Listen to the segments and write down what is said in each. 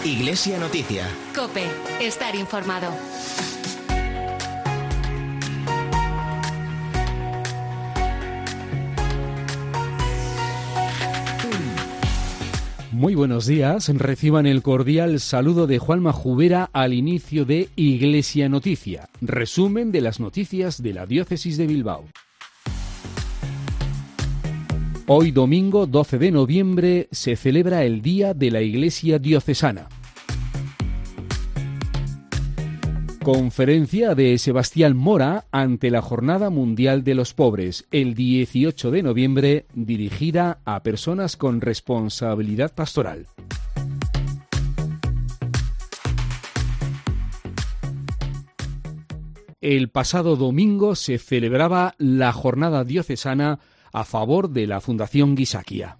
Iglesia Noticia. COPE. Estar informado. Muy buenos días, reciban el cordial saludo de Juanma Jubera al inicio de Iglesia Noticia, resumen de las noticias de la Diócesis de Bilbao. Hoy domingo 12 de noviembre se celebra el Día de la Iglesia Diocesana. Conferencia de Sebastián Mora ante la Jornada Mundial de los Pobres, el 18 de noviembre, dirigida a personas con responsabilidad pastoral. El pasado domingo se celebraba la Jornada Diocesana a favor de la Fundación Gizakia.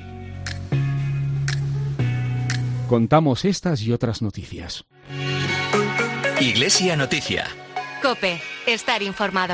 Contamos estas y otras noticias. Iglesia Noticia. COPE. Estar informado.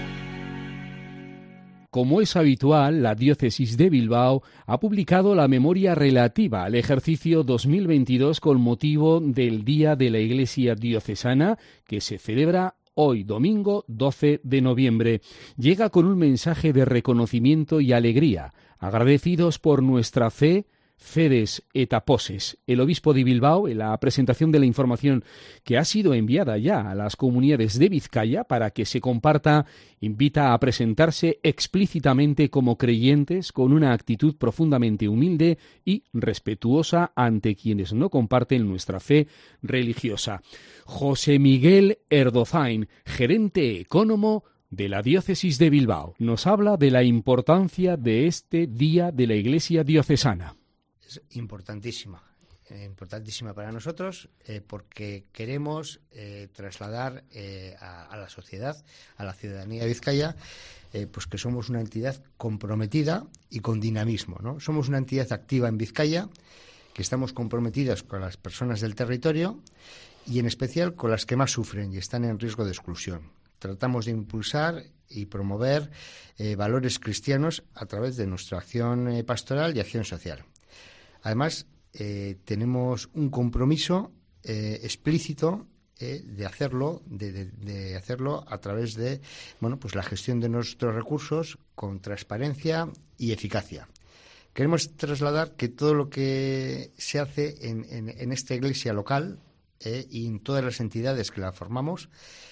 Como es habitual, la Diócesis de Bilbao ha publicado la memoria relativa al ejercicio 2022 con motivo del Día de la Iglesia Diocesana, que se celebra hoy, domingo 12 de noviembre. Llega con un mensaje de reconocimiento y alegría, agradecidos por nuestra fe, Fedes et Aposes. El obispo de Bilbao, en la presentación de la información que ha sido enviada ya a las comunidades de Vizcaya para que se comparta, invita a presentarse explícitamente como creyentes con una actitud profundamente humilde y respetuosa ante quienes no comparten nuestra fe religiosa. José Miguel Erdozain, gerente ecónomo de la Diócesis de Bilbao, nos habla de la importancia de este Día de la Iglesia Diocesana. Es importantísima para nosotros porque queremos trasladar a la sociedad, a la ciudadanía de Vizcaya, pues que somos una entidad comprometida y con dinamismo, ¿no? Somos una entidad activa en Vizcaya, que estamos comprometidas con las personas del territorio y en especial con las que más sufren y están en riesgo de exclusión. Tratamos de impulsar y promover valores cristianos a través de nuestra acción pastoral y acción social. Además, tenemos un compromiso explícito de hacerlo a través de pues la gestión de nuestros recursos con transparencia y eficacia. Queremos trasladar que todo lo que se hace en esta iglesia local y en todas las entidades que la formamos,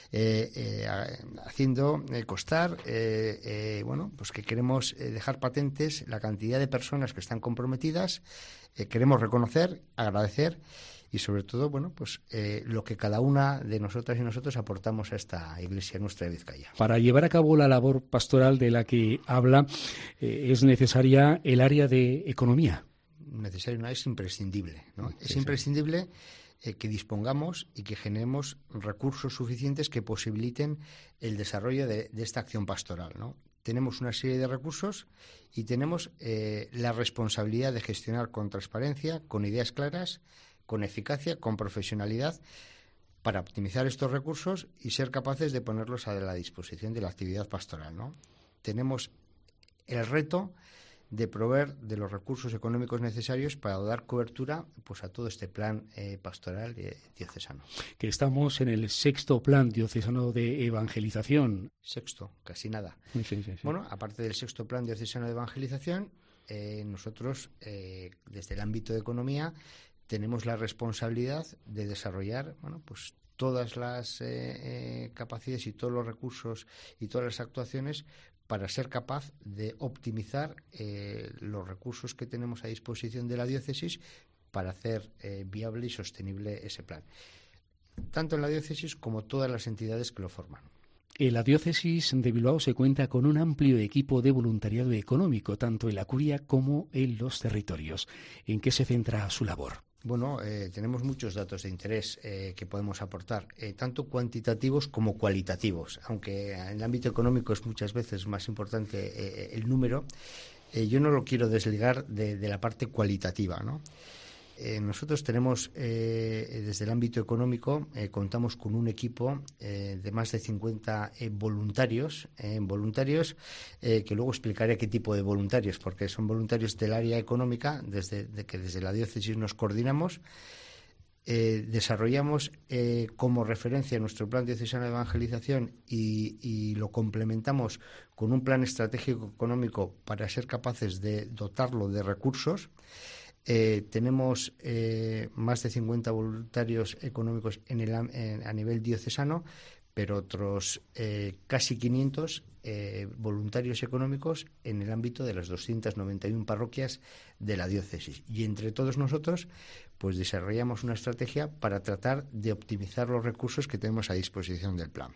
haciendo constar pues que queremos dejar patentes la cantidad de personas que están comprometidas, queremos reconocer, agradecer y sobre todo lo que cada una de nosotras y nosotros aportamos a esta iglesia nuestra de Vizcaya. Para llevar a cabo la labor pastoral de la que habla es necesaria el área de economía. Necesario, no, es imprescindible, ¿no? Sí, es imprescindible que dispongamos y que generemos recursos suficientes que posibiliten el desarrollo de esta acción pastoral, ¿no? Tenemos una serie de recursos y tenemos la responsabilidad de gestionar con transparencia, con ideas claras, con eficacia, con profesionalidad, para optimizar estos recursos y ser capaces de ponerlos a la disposición de la actividad pastoral, ¿no? Tenemos el reto de proveer de los recursos económicos necesarios para dar cobertura a todo este plan pastoral diocesano. Que estamos en el 6º plan diocesano de evangelización. Sexto, casi nada. Sí. Bueno, aparte del 6º plan diocesano de evangelización, nosotros desde el ámbito de economía tenemos la responsabilidad de desarrollar todas las capacidades y todos los recursos y todas las actuaciones para ser capaz de optimizar los recursos que tenemos a disposición de la diócesis para hacer viable y sostenible ese plan, tanto en la diócesis como todas las entidades que lo forman. En la Diócesis de Bilbao se cuenta con un amplio equipo de voluntariado económico, tanto en la curia como en los territorios. ¿En qué se centra su labor? Bueno, tenemos muchos datos de interés que podemos aportar, tanto cuantitativos como cualitativos, aunque en el ámbito económico es muchas veces más importante el número. Yo no lo quiero desligar de la parte cualitativa, ¿no? Nosotros tenemos, desde el ámbito económico, contamos con un equipo de más de 50 voluntarios, que luego explicaré qué tipo de voluntarios, porque son voluntarios del área económica, desde la diócesis nos coordinamos, desarrollamos como referencia nuestro plan diocesano de evangelización y lo complementamos con un plan estratégico económico para ser capaces de dotarlo de recursos. Tenemos más de 50 voluntarios económicos a nivel diocesano, pero otros casi 500 voluntarios económicos en el ámbito de las 291 parroquias de la diócesis. Y entre todos nosotros, pues desarrollamos una estrategia para tratar de optimizar los recursos que tenemos a disposición del plan.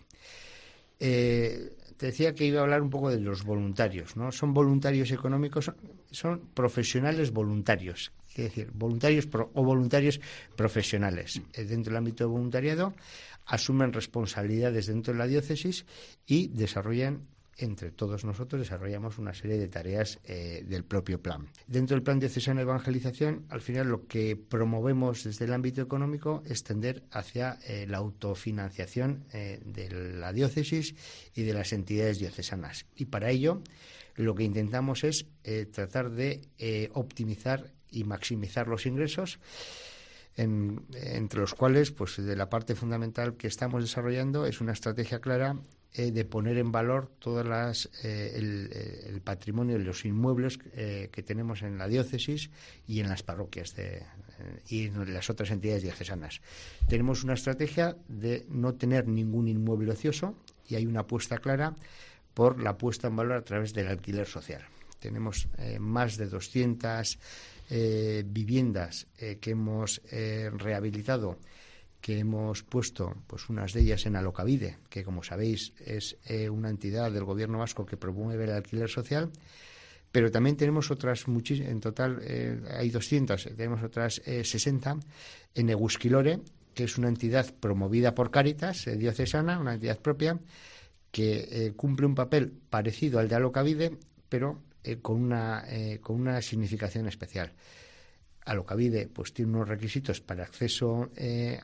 Te decía que iba a hablar un poco de los voluntarios, ¿no? Son voluntarios económicos, son profesionales voluntarios, es decir, voluntarios o voluntarios profesionales. Dentro del ámbito de voluntariado asumen responsabilidades dentro de la diócesis y desarrollan, entre todos nosotros, desarrollamos una serie de tareas del propio plan. Dentro del plan diocesano de evangelización, al final lo que promovemos desde el ámbito económico es tender hacia la autofinanciación de la diócesis y de las entidades diocesanas. Y para ello lo que intentamos es tratar de optimizar y maximizar los ingresos, entre los cuales, pues de la parte fundamental que estamos desarrollando es una estrategia clara de poner en valor todas el patrimonio de los inmuebles que tenemos en la diócesis y en las parroquias y en las otras entidades diocesanas. Tenemos una estrategia de no tener ningún inmueble ocioso y hay una apuesta clara por la puesta en valor a través del alquiler social. Tenemos más de 200 viviendas que hemos rehabilitado, que hemos puesto, pues unas de ellas en Alokabide, que como sabéis es una entidad del gobierno vasco que promueve el alquiler social, pero también tenemos otras en total hay 200, tenemos otras 60 en Eguzkilore, que es una entidad promovida por Cáritas diocesana, una entidad propia, que cumple un papel parecido al de Alokabide, pero con una significación especial. Alokabide pues tiene unos requisitos para acceso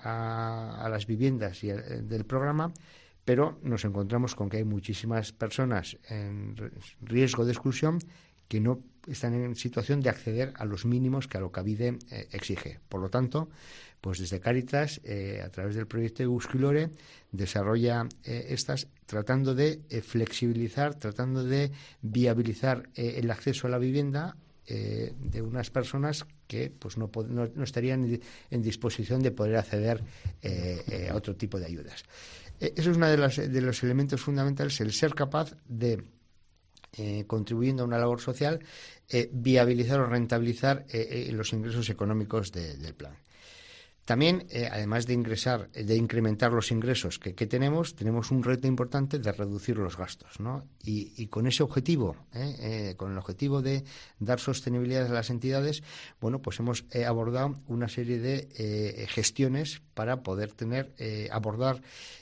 a las viviendas del programa, pero nos encontramos con que hay muchísimas personas en riesgo de exclusión que no están en situación de acceder a los mínimos que Alokabide exige. Por lo tanto, pues desde Cáritas, a través del proyecto Eguzkilore, desarrolla estas tratando de flexibilizar, tratando de viabilizar el acceso a la vivienda de unas personas que pues no estarían en disposición de poder acceder a otro tipo de ayudas. Eso es uno de los elementos fundamentales, el ser capaz de, contribuyendo a una labor social, viabilizar o rentabilizar los ingresos económicos del plan. También, además de incrementar los ingresos que tenemos un reto importante de reducir los gastos, ¿no? Y con ese objetivo, con el objetivo de dar sostenibilidad a las entidades, bueno, pues hemos abordado una serie de gestiones para poder abordar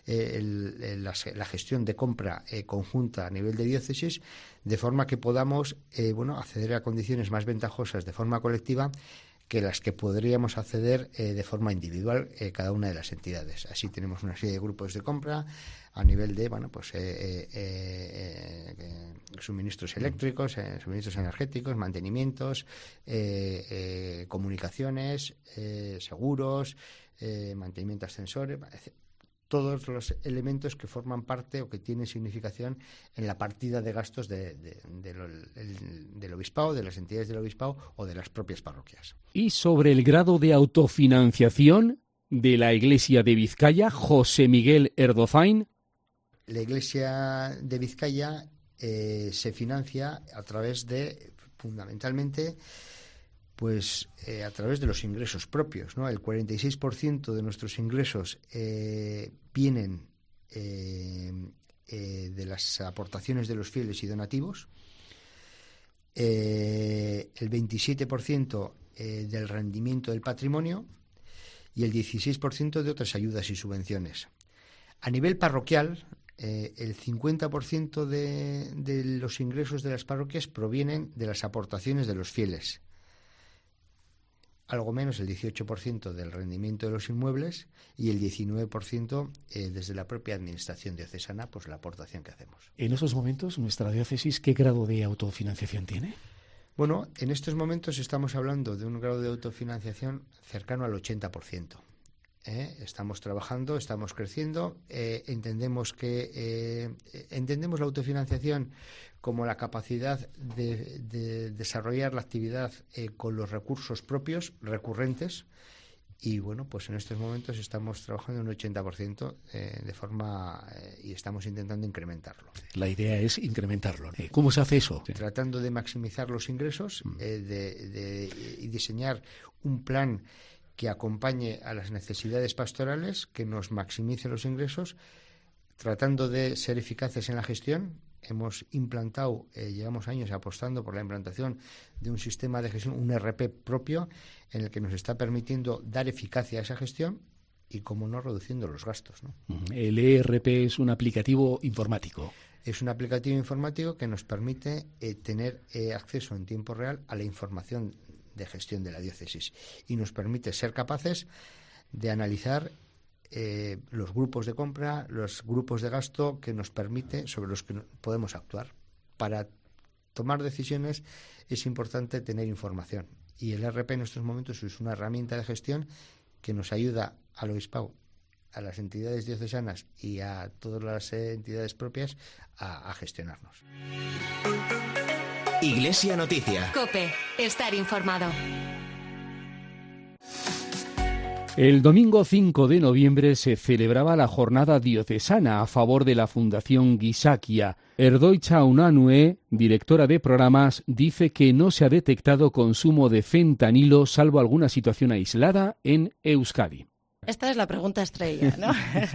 la gestión de compra conjunta a nivel de diócesis, de forma que podamos, acceder a condiciones más ventajosas de forma colectiva que las que podríamos acceder de forma individual cada una de las entidades. Así tenemos una serie de grupos de compra a nivel de suministros eléctricos, suministros energéticos, mantenimientos, comunicaciones, seguros, mantenimiento de ascensores, todos los elementos que forman parte o que tienen significación en la partida de gastos del obispado, de las entidades del obispado o de las propias parroquias. Y sobre el grado de autofinanciación de la Iglesia de Vizcaya, José Miguel Erdozain. La Iglesia de Vizcaya se financia a través de, fundamentalmente, pues a través de los ingresos propios, ¿no? El 46% de nuestros ingresos vienen de las aportaciones de los fieles y donativos, el 27% del rendimiento del patrimonio y el 16% de otras ayudas y subvenciones. A nivel parroquial, el 50% de los ingresos de las parroquias provienen de las aportaciones de los fieles. Algo menos el 18% del rendimiento de los inmuebles y el 19% desde la propia administración diocesana, pues la aportación que hacemos. En esos momentos, nuestra diócesis, ¿qué grado de autofinanciación tiene? Bueno, en estos momentos estamos hablando de un grado de autofinanciación cercano al 80%. Estamos trabajando, estamos creciendo, entendemos la autofinanciación como la capacidad de desarrollar la actividad con los recursos propios recurrentes. Y bueno, pues en estos momentos estamos trabajando en un 80% de forma y estamos intentando incrementarlo. La idea es incrementarlo. ¿Cómo se hace eso? Tratando de maximizar los ingresos y diseñar un plan que acompañe a las necesidades pastorales, que nos maximice los ingresos, tratando de ser eficaces en la gestión. Hemos implantado, llevamos años apostando por la implantación de un sistema de gestión, un ERP propio, en el que nos está permitiendo dar eficacia a esa gestión y, como no, reduciendo los gastos, ¿no? El ERP es un aplicativo informático. Es un aplicativo informático que nos permite tener acceso en tiempo real a la información de gestión de la diócesis y nos permite ser capaces de analizar los grupos de compra, los grupos de gasto que nos permite, sobre los que podemos actuar. Para tomar decisiones es importante tener información y el ERP en estos momentos es una herramienta de gestión que nos ayuda al obispado, a las entidades diocesanas y a todas las entidades propias a gestionarnos. Iglesia Noticia. COPE. Estar informado. El domingo 5 de noviembre se celebraba la jornada diocesana a favor de la Fundación Gizakia. Erdoitza Unanue, directora de programas, dice que no se ha detectado consumo de fentanilo salvo alguna situación aislada en Euskadi. Esta es la pregunta estrella, ¿no?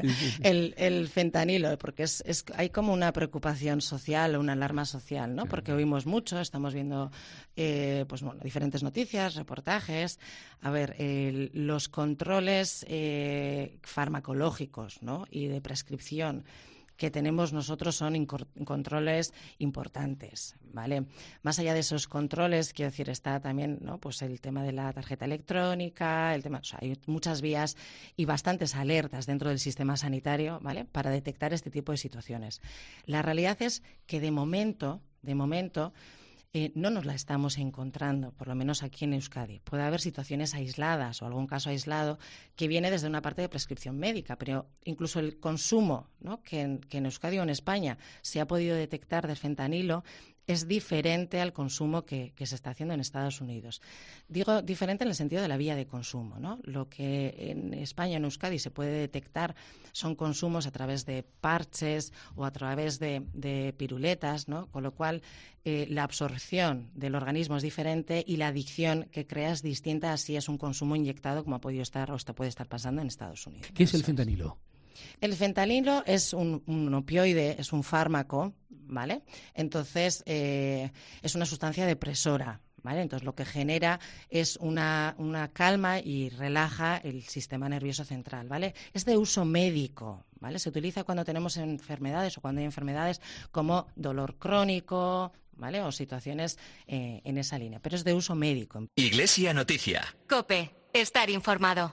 El fentanilo, porque hay como una preocupación social, una alarma social, ¿no? Porque oímos mucho, estamos viendo diferentes noticias, reportajes. A ver, los controles farmacológicos, ¿no? Y de prescripción que tenemos nosotros son controles importantes, ¿vale? Más allá de esos controles, quiero decir, está también, ¿no? Pues el tema de la tarjeta electrónica, hay muchas vías y bastantes alertas dentro del sistema sanitario, ¿vale? Para detectar este tipo de situaciones. La realidad es que de momento, no nos la estamos encontrando, por lo menos aquí en Euskadi. Puede haber situaciones aisladas o algún caso aislado que viene desde una parte de prescripción médica, pero incluso el consumo, ¿no? que en Euskadi o en España se ha podido detectar de fentanilo es diferente al consumo que se está haciendo en Estados Unidos. Digo diferente en el sentido de la vía de consumo, ¿no? Lo que en España, en Euskadi, se puede detectar son consumos a través de parches o a través de piruletas, ¿no? Con lo cual la absorción del organismo es diferente y la adicción que crea es distinta, así es un consumo inyectado como ha podido estar o esto puede estar pasando en Estados Unidos. ¿Qué es el fentanilo? El fentanilo es un opioide, es un fármaco, ¿vale? Entonces, es una sustancia depresora, ¿vale? Entonces, lo que genera es una calma y relaja el sistema nervioso central, ¿vale? Es de uso médico, ¿vale? Se utiliza cuando tenemos enfermedades o cuando hay enfermedades como dolor crónico, ¿vale? O situaciones en esa línea, pero es de uso médico. Iglesia Noticia. COPE. Estar informado.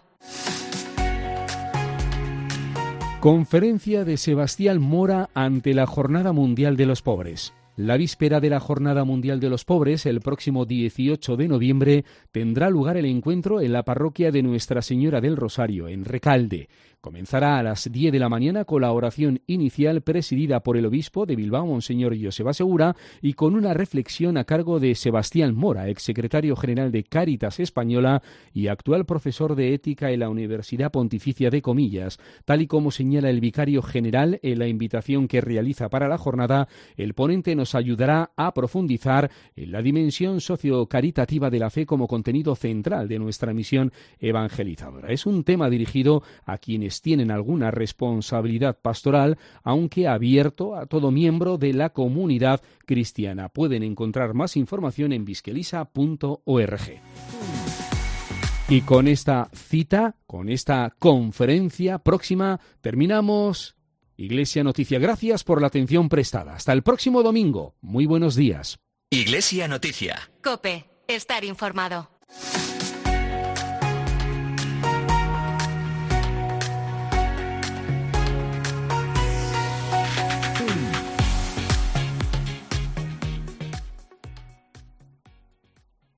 Conferencia de Sebastián Mora ante la Jornada Mundial de los Pobres. La víspera de la Jornada Mundial de los Pobres, el próximo 18 de noviembre, tendrá lugar el encuentro en la parroquia de Nuestra Señora del Rosario, en Recalde. Comenzará a las 10 de la mañana con la oración inicial presidida por el obispo de Bilbao, Monseñor Joseba Segura, y con una reflexión a cargo de Sebastián Mora, exsecretario general de Cáritas Española y actual profesor de ética en la Universidad Pontificia de Comillas. Tal y como señala el vicario general en la invitación que realiza para la jornada, el ponente nos ayudará a profundizar en la dimensión sociocaritativa de la fe como contenido central de nuestra misión evangelizadora. Es un tema dirigido a quienes tienen alguna responsabilidad pastoral, aunque abierto a todo miembro de la comunidad cristiana. Pueden encontrar más información en biskelisa.org. Y con esta cita, con esta conferencia próxima, terminamos Iglesia Noticia. Gracias por la atención prestada. Hasta el próximo domingo. Muy buenos días. Iglesia Noticia. COPE. Estar informado.